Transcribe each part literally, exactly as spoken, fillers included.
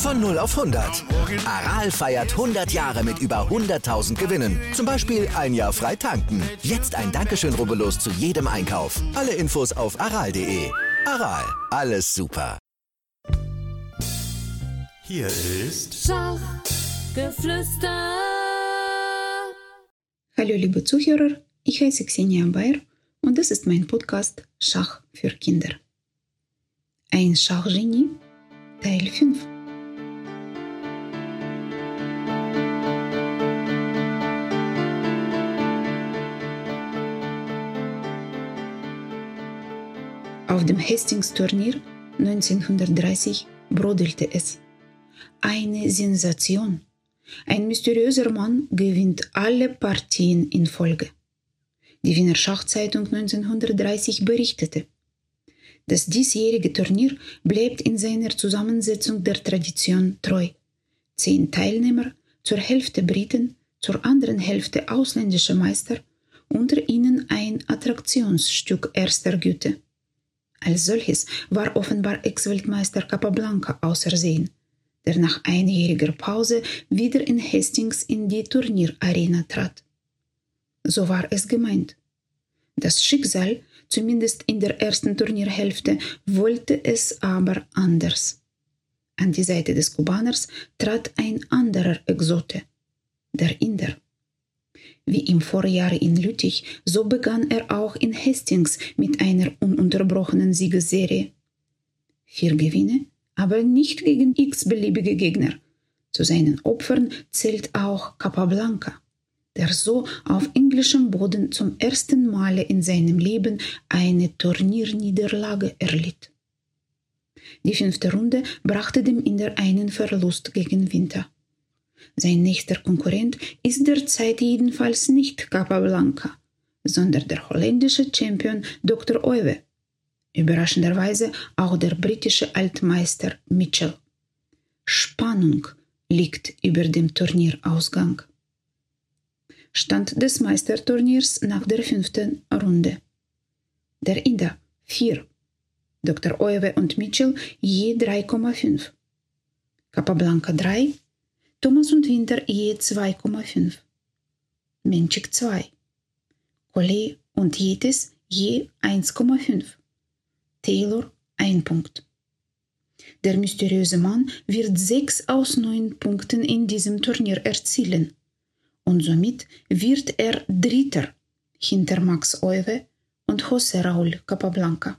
Von null auf hundert. Aral feiert hundert Jahre mit über hunderttausend Gewinnen. Zum Beispiel ein Jahr frei tanken. Jetzt ein Dankeschön, rubbellos zu jedem Einkauf. Alle Infos auf aral punkt de. Aral, alles super. Hier ist Schachgeflüster. Hallo liebe Zuhörer, ich heiße Xenia Bayer und das ist mein Podcast Schach für Kinder. Ein Schachgenie, Teil fünf. Auf dem Hastings-Turnier neunzehnhundertdreißig brodelte es. Eine Sensation. Ein mysteriöser Mann gewinnt alle Partien in Folge. Die Wiener Schachzeitung neunzehnhundertdreißig berichtete: Das diesjährige Turnier bleibt in seiner Zusammensetzung der Tradition treu. Zehn Teilnehmer, zur Hälfte Briten, zur anderen Hälfte ausländische Meister, unter ihnen ein Attraktionsstück erster Güte. Als solches war offenbar Ex-Weltmeister Capablanca ausersehen, der nach einjähriger Pause wieder in Hastings in die Turnierarena trat. So war es gemeint. Das Schicksal, zumindest in der ersten Turnierhälfte, wollte es aber anders. An die Seite des Kubaners trat ein anderer Exote, der Inder. Wie im Vorjahr in Lüttich, so begann er auch in Hastings mit einer ununterbrochenen Siegesserie. Vier Gewinne, aber nicht gegen x-beliebige Gegner. Zu seinen Opfern zählt auch Capablanca, der so auf englischem Boden zum ersten Male in seinem Leben eine Turnierniederlage erlitt. Die fünfte Runde brachte dem Inder einen Verlust gegen Winter. Sein nächster Konkurrent ist derzeit jedenfalls nicht Capablanca, sondern der holländische Champion Doktor Oive. Überraschenderweise auch der britische Altmeister Mitchell. Spannung liegt über dem Turnierausgang. Stand des Meisterturniers nach der fünften Runde. Der Inder vier, Doktor Oive und Mitchell je drei Komma fünf, Capablanca drei, Thomas und Winter je zwei Komma fünf, Menchik zwei, Collet und Yetis je eins Komma fünf, Taylor ein Punkt. Der mysteriöse Mann wird sechs aus neun Punkten in diesem Turnier erzielen und somit wird er Dritter hinter Max Oive und José Raúl Capablanca.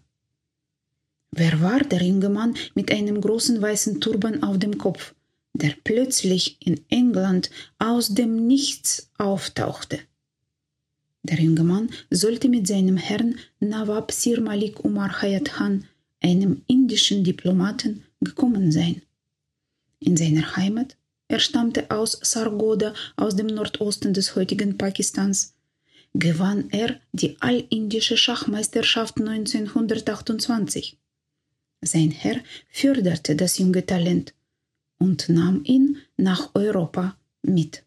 Wer war der junge Mann mit einem großen weißen Turban auf dem Kopf, der plötzlich in England aus dem Nichts auftauchte? Der junge Mann sollte mit seinem Herrn Nawab Sir Malik Umar Hayat Khan, einem indischen Diplomaten, gekommen sein. In seiner Heimat, er stammte aus Sargodha, aus dem Nordosten des heutigen Pakistans, gewann er die allindische Schachmeisterschaft neunzehnhundertachtundzwanzig. Sein Herr förderte das junge Talent und nahm ihn nach Europa mit.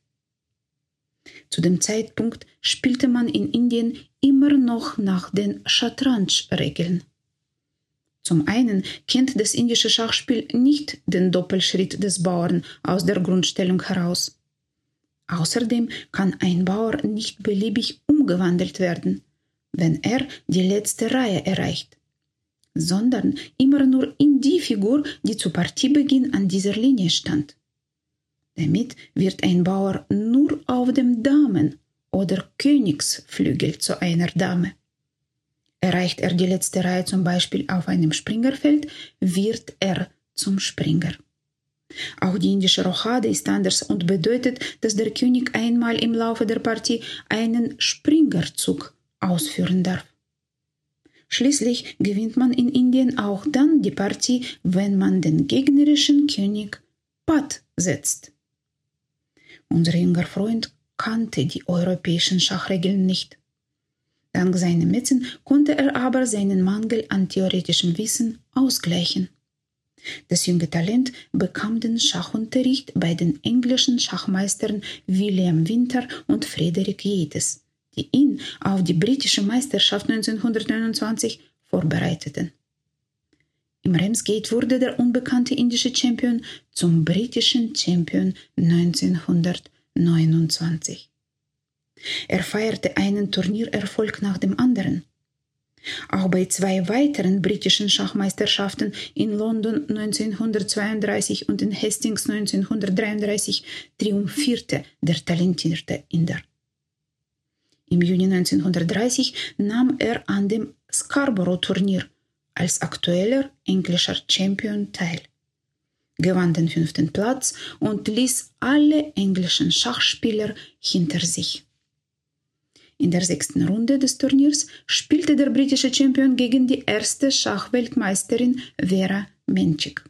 Zu dem Zeitpunkt spielte man in Indien immer noch nach den Shatranj-Regeln. Zum einen kennt das indische Schachspiel nicht den Doppelschritt des Bauern aus der Grundstellung heraus. Außerdem kann ein Bauer nicht beliebig umgewandelt werden, wenn er die letzte Reihe erreicht, sondern immer nur in die Figur, die zu Partiebeginn an dieser Linie stand. Damit wird ein Bauer nur auf dem Damen- oder Königsflügel zu einer Dame. Erreicht er die letzte Reihe zum Beispiel auf einem Springerfeld, wird er zum Springer. Auch die indische Rochade ist anders und bedeutet, dass der König einmal im Laufe der Partie einen Springerzug ausführen darf. Schließlich gewinnt man in Indien auch dann die Partie, wenn man den gegnerischen König Patt setzt. Unser junger Freund kannte die europäischen Schachregeln nicht. Dank seinem Metzen konnte er aber seinen Mangel an theoretischem Wissen ausgleichen. Das junge Talent bekam den Schachunterricht bei den englischen Schachmeistern William Winter und Frederick Yates, die ihn auf die britische Meisterschaft neunzehnhundertneunundzwanzig vorbereiteten. Im Ramsgate wurde der unbekannte indische Champion zum britischen Champion neunzehnhundertneunundzwanzig. Er feierte einen Turniererfolg nach dem anderen. Auch bei zwei weiteren britischen Schachmeisterschaften in London neunzehnhundertzweiunddreißig und in Hastings neunzehnhundertdreiunddreißig triumphierte der talentierte Inder. Im Juni neunzehnhundertdreißig nahm er an dem Scarborough-Turnier als aktueller englischer Champion teil, gewann den fünften Platz und ließ alle englischen Schachspieler hinter sich. In der sechsten Runde des Turniers spielte der britische Champion gegen die erste Schachweltmeisterin Vera Menchik.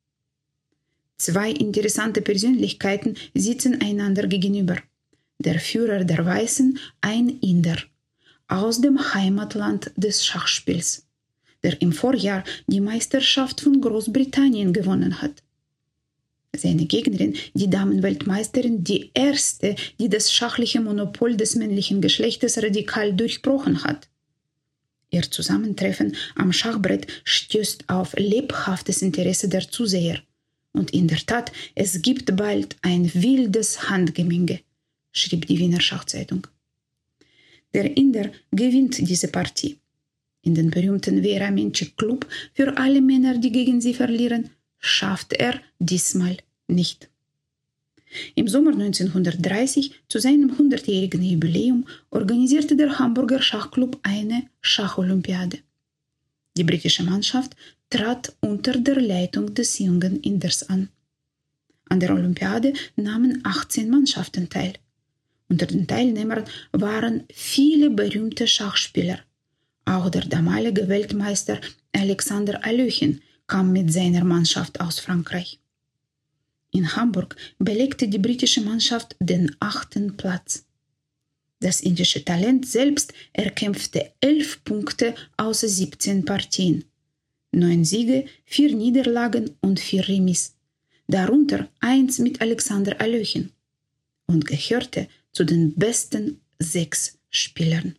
Zwei interessante Persönlichkeiten sitzen einander gegenüber. Der Führer der Weißen, ein Inder, aus dem Heimatland des Schachspiels, der im Vorjahr die Meisterschaft von Großbritannien gewonnen hat. Seine Gegnerin, die Damenweltmeisterin, die erste, die das schachliche Monopol des männlichen Geschlechtes radikal durchbrochen hat. Ihr Zusammentreffen am Schachbrett stößt auf lebhaftes Interesse der Zuseher. Und in der Tat, es gibt bald ein wildes Handgemenge, schrieb die Wiener Schachzeitung. Der Inder gewinnt diese Partie. In den berühmten Vera Menchik Club für alle Männer, die gegen sie verlieren, schafft er diesmal nicht. Im Sommer neunzehnhundertdreißig, zu seinem hundertjährigen Jubiläum, organisierte der Hamburger Schachclub eine Schacholympiade. Die britische Mannschaft trat unter der Leitung des jungen Inders an. An der Olympiade nahmen achtzehn Mannschaften teil. Unter den Teilnehmern waren viele berühmte Schachspieler. Auch der damalige Weltmeister Alexander Alöchin kam mit seiner Mannschaft aus Frankreich. In Hamburg belegte die britische Mannschaft den achten Platz. Das indische Talent selbst erkämpfte elf Punkte aus siebzehn Partien. Neun Siege, vier Niederlagen und vier Remis. Darunter eins mit Alexander Alöchin. Und gehörte zu den besten sechs Spielern.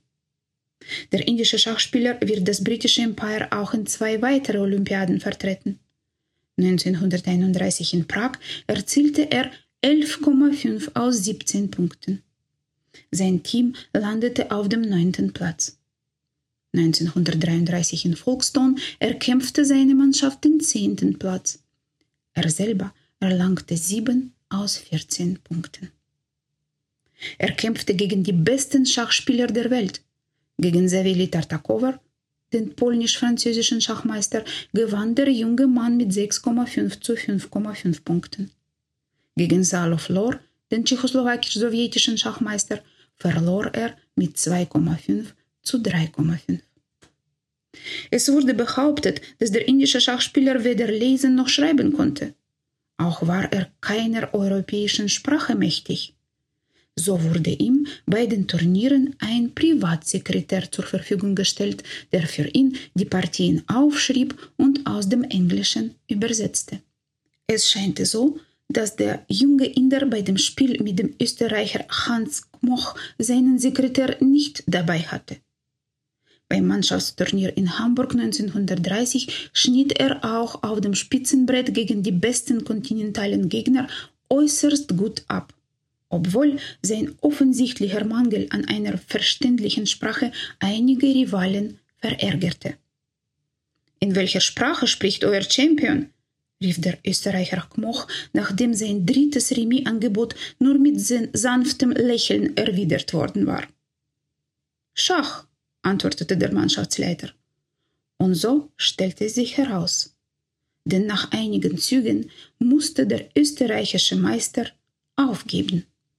Der indische Schachspieler wird das britische Empire auch in zwei weitere Olympiaden vertreten. neunzehnhunderteinunddreißig in Prag erzielte er elf Komma fünf aus siebzehn Punkten. Sein Team landete auf dem neunten Platz. neunzehnhundertdreiunddreißig in Folkestone erkämpfte seine Mannschaft den zehnten Platz. Er selber erlangte sieben aus vierzehn Punkten. Er kämpfte gegen die besten Schachspieler der Welt. Gegen Savelij Tartakower, den polnisch-französischen Schachmeister, gewann der junge Mann mit sechs Komma fünf zu fünf Komma fünf Punkten. Gegen Salow Lor, den tschechoslowakisch-sowjetischen Schachmeister, verlor er mit zwei Komma fünf zu drei Komma fünf. Es wurde behauptet, dass der indische Schachspieler weder lesen noch schreiben konnte. Auch war er keiner europäischen Sprache mächtig. So wurde ihm bei den Turnieren ein Privatsekretär zur Verfügung gestellt, der für ihn die Partien aufschrieb und aus dem Englischen übersetzte. Es scheint so, dass der junge Inder bei dem Spiel mit dem Österreicher Hans Kmoch seinen Sekretär nicht dabei hatte. Beim Mannschaftsturnier in Hamburg neunzehnhundertdreißig schnitt er auch auf dem Spitzenbrett gegen die besten kontinentalen Gegner äußerst gut ab, obwohl sein offensichtlicher Mangel an einer verständlichen Sprache einige Rivalen verärgerte. »In welcher Sprache spricht euer Champion?« rief der Österreicher Kmoch, nachdem sein drittes Remis-Angebot nur mit sanftem Lächeln erwidert worden war. »Schach«, antwortete der Mannschaftsleiter. Und so stellte es sich heraus. Denn nach einigen Zügen musste der österreichische Meister aufgeben.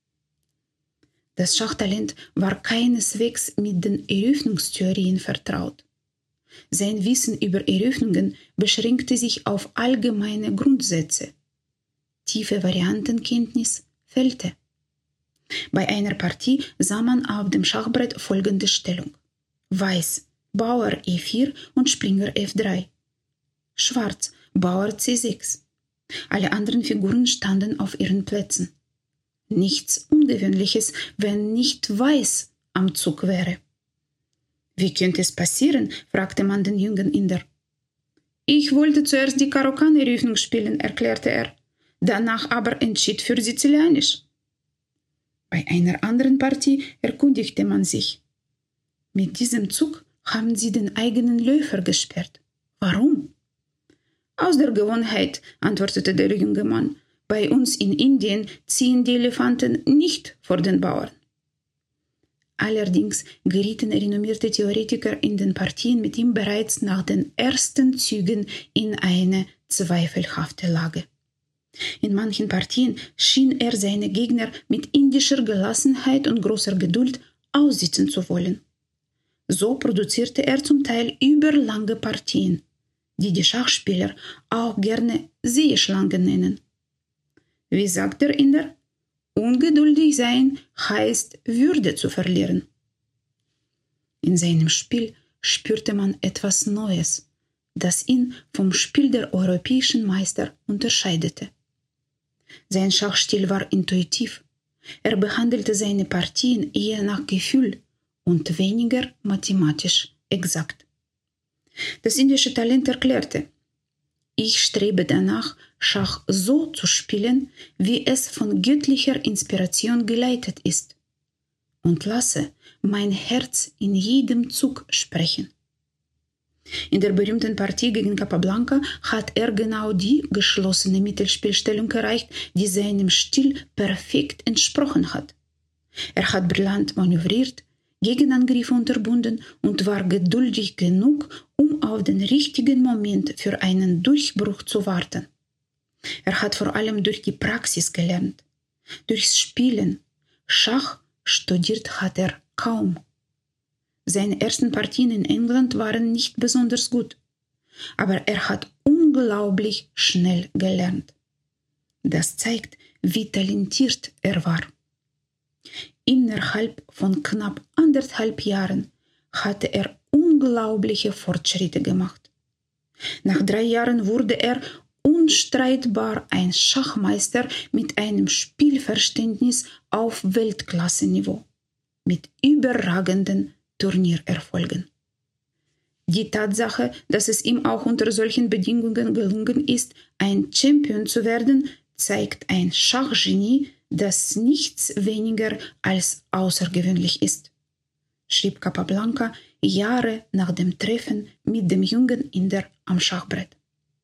Das Schachtalent war keineswegs mit den Eröffnungstheorien vertraut. Sein Wissen über Eröffnungen beschränkte sich auf allgemeine Grundsätze. Tiefe Variantenkenntnis fehlte. Bei einer Partie sah man auf dem Schachbrett folgende Stellung: Weiß, Bauer E vier und Springer F drei. Schwarz, Bauer C sechs. Alle anderen Figuren standen auf ihren Plätzen. Nichts Ungewöhnliches, wenn nicht Weiß am Zug wäre. »Wie könnte es passieren?« fragte man den jungen Inder. Ich wollte zuerst die Karaoke-Eröffnung spielen, erklärte er, danach aber entschied für Sizilianisch. Bei einer anderen Partie erkundigte man sich. Mit diesem Zug haben Sie den eigenen Läufer gesperrt. Warum? Aus der Gewohnheit, antwortete der junge Mann. Bei uns in Indien ziehen die Elefanten nicht vor den Bauern. Allerdings gerieten renommierte Theoretiker in den Partien mit ihm bereits nach den ersten Zügen in eine zweifelhafte Lage. In manchen Partien schien er seine Gegner mit indischer Gelassenheit und großer Geduld aussitzen zu wollen. So produzierte er zum Teil überlange Partien, die die Schachspieler auch gerne Seeschlangen nennen. Wie sagt der Inder? Ungeduldig sein heißt, Würde zu verlieren. In seinem Spiel spürte man etwas Neues, das ihn vom Spiel der europäischen Meister unterscheidete. Sein Schachstil war intuitiv. Er behandelte seine Partien eher nach Gefühl und weniger mathematisch exakt. Das indische Talent erklärte: Ich strebe danach, Schach so zu spielen, wie es von göttlicher Inspiration geleitet ist, und lasse mein Herz in jedem Zug sprechen. In der berühmten Partie gegen Capablanca hat er genau die geschlossene Mittelspielstellung erreicht, die seinem Stil perfekt entsprochen hat. Er hat brillant manövriert, Gegenangriffe unterbunden und war geduldig genug, um auf den richtigen Moment für einen Durchbruch zu warten. Er hat vor allem durch die Praxis gelernt. Durchs Spielen. Schach studiert hat er kaum. Seine ersten Partien in England waren nicht besonders gut, aber er hat unglaublich schnell gelernt. Das zeigt, wie talentiert er war. Innerhalb von knapp anderthalb Jahren hatte er unglaubliche Fortschritte gemacht. Nach drei Jahren wurde er unstreitbar ein Schachmeister mit einem Spielverständnis auf Weltklasse-Niveau, mit überragenden Turniererfolgen. Die Tatsache, dass es ihm auch unter solchen Bedingungen gelungen ist, ein Champion zu werden, zeigt ein Schachgenie, das nichts weniger als außergewöhnlich ist, schrieb Capablanca Jahre nach dem Treffen mit dem jungen Inder am Schachbrett.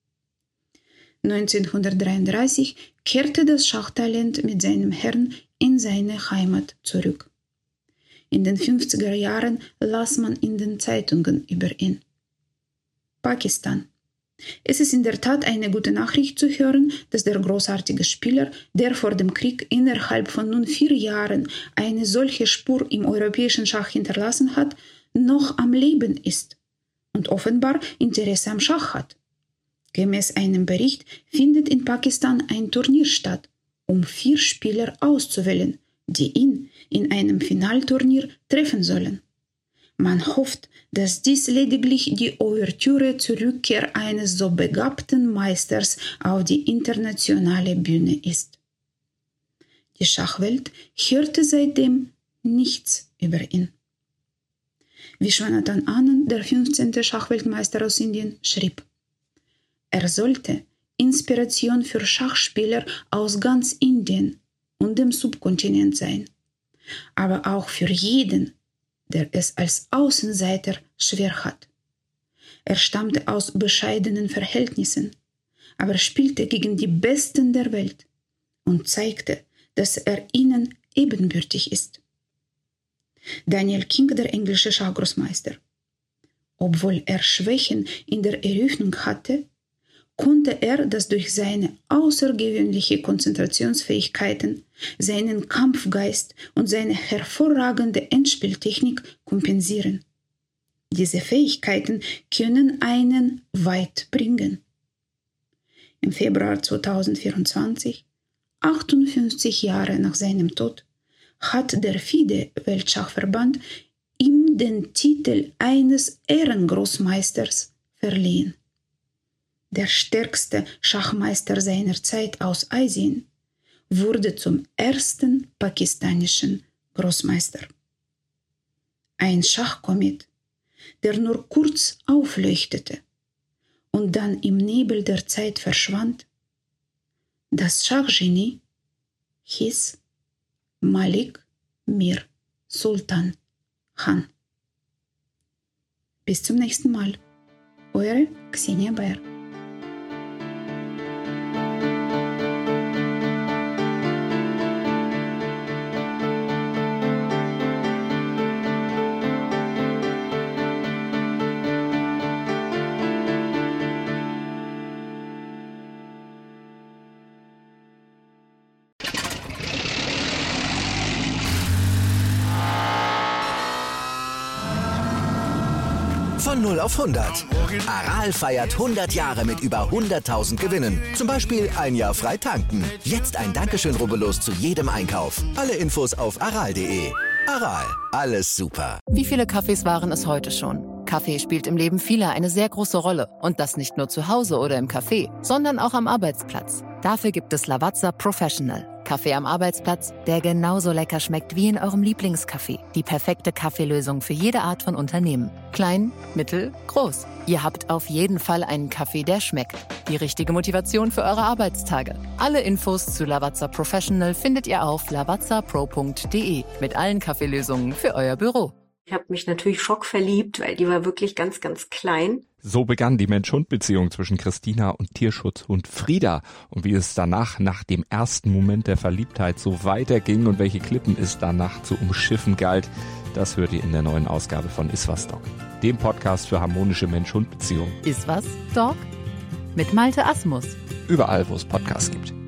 neunzehnhundertdreiunddreißig kehrte das Schachtalent mit seinem Herrn in seine Heimat zurück. In den fünfziger Jahren las man in den Zeitungen über ihn. Pakistan. Es ist in der Tat eine gute Nachricht zu hören, dass der großartige Spieler, der vor dem Krieg innerhalb von nun vier Jahren eine solche Spur im europäischen Schach hinterlassen hat, noch am Leben ist und offenbar Interesse am Schach hat. Gemäß einem Bericht findet in Pakistan ein Turnier statt, um vier Spieler auszuwählen, die ihn in einem Finalturnier treffen sollen. Man hofft, dass dies lediglich die Ouvertüre zur Rückkehr eines so begabten Meisters auf die internationale Bühne ist. Die Schachwelt hörte seitdem nichts über ihn. Vishwanathan Anand, der fünfzehnte Schachweltmeister aus Indien, schrieb: Er sollte Inspiration für Schachspieler aus ganz Indien und dem Subkontinent sein, aber auch für jeden, der es als Außenseiter schwer hat. Er stammte aus bescheidenen Verhältnissen, aber spielte gegen die Besten der Welt und zeigte, dass er ihnen ebenbürtig ist. Daniel King, der englische Schachgroßmeister. Obwohl er Schwächen in der Eröffnung hatte, konnte er das durch seine außergewöhnliche Konzentrationsfähigkeiten, seinen Kampfgeist und seine hervorragende Endspieltechnik kompensieren. Diese Fähigkeiten können einen weit bringen. Im Februar zweitausendvierundzwanzig, achtundfünfzig Jahre nach seinem Tod, hat der FIDE-Weltschachverband ihm den Titel eines Ehrengroßmeisters verliehen. Der stärkste Schachmeister seiner Zeit aus Asien wurde zum ersten pakistanischen Großmeister. Ein Schachkomet, der nur kurz aufleuchtete und dann im Nebel der Zeit verschwand? Das Schachgenie hieß Malik Mir Sultan Khan. Bis zum nächsten Mal. Eure Xenia Bayer. Von null auf hundert. Aral feiert hundert Jahre mit über hunderttausend Gewinnen. Zum Beispiel ein Jahr frei tanken. Jetzt ein Dankeschön, rubbellos zu jedem Einkauf. Alle Infos auf aral punkt de. Aral, alles super. Wie viele Kaffees waren es heute schon? Kaffee spielt im Leben vieler eine sehr große Rolle. Und das nicht nur zu Hause oder im Café, sondern auch am Arbeitsplatz. Dafür gibt es Lavazza Professional. Kaffee am Arbeitsplatz, der genauso lecker schmeckt wie in eurem Lieblingscafé. Die perfekte Kaffeelösung für jede Art von Unternehmen. Klein, mittel, groß. Ihr habt auf jeden Fall einen Kaffee, der schmeckt. Die richtige Motivation für eure Arbeitstage. Alle Infos zu Lavazza Professional findet ihr auf lavazza pro punkt de mit allen Kaffeelösungen für euer Büro. Ich habe mich natürlich schockverliebt, weil die war wirklich ganz, ganz klein. So begann die Mensch-Hund-Beziehung zwischen Christina und Tierschutzhund Frieda. Und wie es danach, nach dem ersten Moment der Verliebtheit, so weiterging und welche Klippen es danach zu umschiffen galt, das hört ihr in der neuen Ausgabe von Iswas Dog, dem Podcast für harmonische Mensch-Hund-Beziehungen. Iswas Dog? Mit Malte Asmus. Überall, wo es Podcasts gibt.